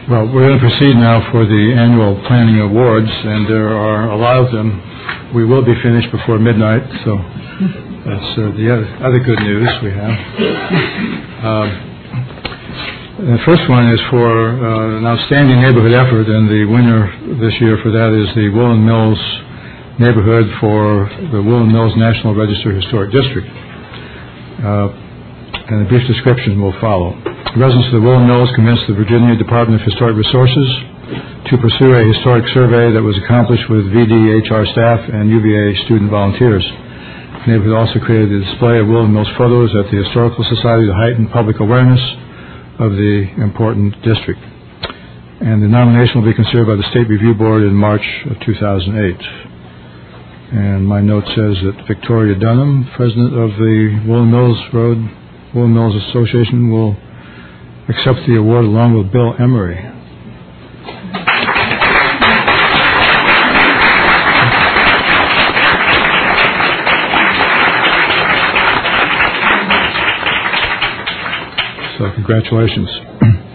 Well, we're going to proceed now for the annual planning awards, and there are a lot of them. We will be finished before midnight, so that's the other good news we have. The first one is for an outstanding neighborhood effort, and the winner this year for that is the Woollen Mills neighborhood for the Woollen Mills National Register Historic District. And a brief description will follow. Residents of the Woollen Mills convinced the Virginia Department of Historic Resources to pursue a historic survey that was accomplished with VDHR staff and UVA student volunteers. The neighborhood also created a display of Woollen Mills photos at the Historical Society to heighten public awareness of the important district. And the nomination will be considered by the State Review Board in March of 2008. And my note says that Victoria Dunham, president of the Woollen Mills Association, will accept the award along with Bill Emery. So congratulations.